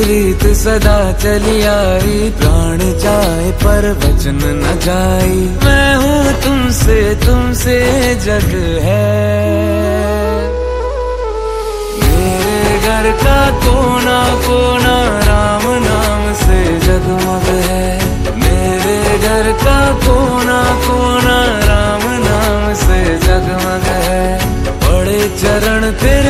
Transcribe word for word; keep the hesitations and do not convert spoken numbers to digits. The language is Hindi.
रीत सदा चली आई, प्राण जाए पर वचन न जाई। मैं हूँ तुमसे तुमसे जग है, मेरे घर का कोना कोना राम नाम से जगमग है। मेरे घर का कोना कोना राम नाम से जगमग है। बड़े चरण तेरे